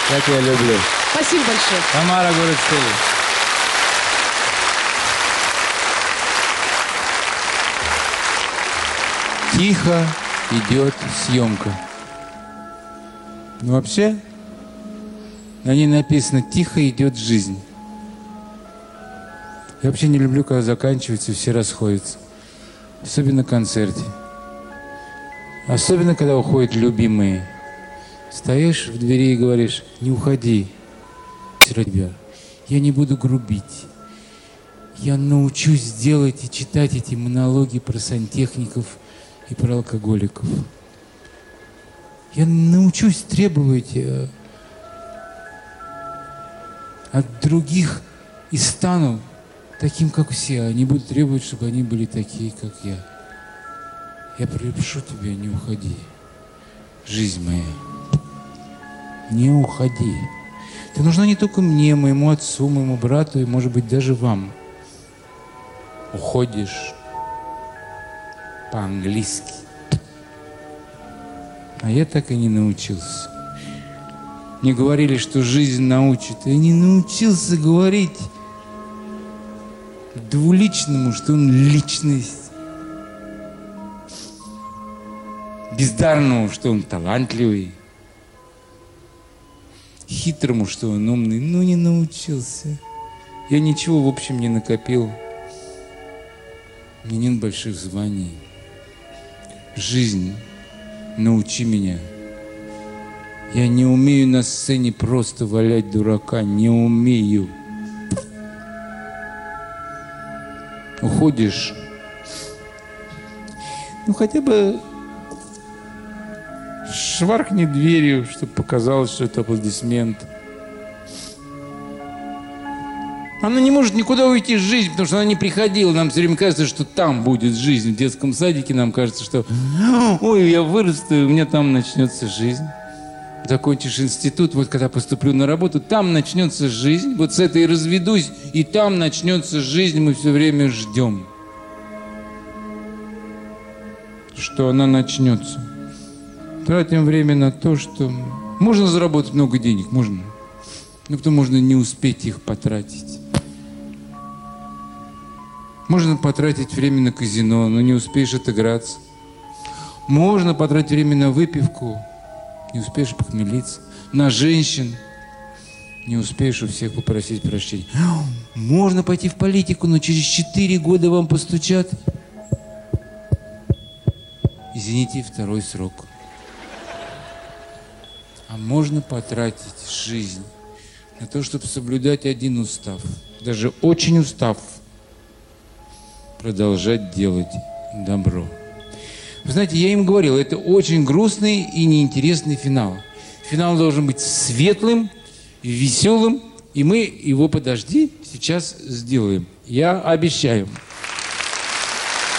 Я тебя люблю. Спасибо большое. Тамара, город Столица. Тихо идет съемка. Ну, вообще, на ней написано «Тихо идет жизнь». Я вообще не люблю, когда заканчивается и все расходятся. Особенно на концерте. Особенно, когда уходят любимые. Стоишь в двери и говоришь: не уходи. Тебя. Я не буду грубить. Я научусь делать и читать эти монологи про сантехников и про алкоголиков. Я научусь требовать от других и стану таким, как все. Они будут требовать, чтобы они были такие, как я. Я прошу тебя, не уходи. Жизнь моя, не уходи. Ты нужна не только мне, моему отцу, моему брату и, может быть, даже вам. Уходишь по-английски. А я так и не научился. Мне говорили, что жизнь научит. Я не научился говорить двуличному, что он личность. Бездарному, что он талантливый. Хитрому, что он умный. Но не научился. Я ничего, в общем, не накопил. Мне нет больших званий. Жизнь, научи меня. Я не умею на сцене просто валять дурака. Не умею. Уходишь. Ну, хотя бы шваркни дверью, чтобы показалось, что это аплодисмент. Она не может никуда уйти из жизни, потому что она не приходила. Нам все время кажется, что там будет жизнь. В детском садике нам кажется, что ой, я вырасту, и у меня там начнется жизнь. Закончишь институт, вот когда поступлю на работу, там начнется жизнь. Вот с этой разведусь, и там начнется жизнь. Мы все время ждем, что она начнется. Тратим время на то, что можно заработать много денег, можно. Но потом можно не успеть их потратить. Можно потратить время на казино, но не успеешь отыграться. Можно потратить время на выпивку, не успеешь похмелиться. На женщин, не успеешь у всех попросить прощения. Можно пойти в политику, но через 4 года вам постучат. Извините, второй срок. А можно потратить жизнь на то, чтобы соблюдать один устав. Даже очень устав. Продолжать делать добро. Вы знаете, я им говорил, это очень грустный и неинтересный финал. Финал должен быть светлым, веселым, и мы его, подожди, сейчас сделаем. Я обещаю.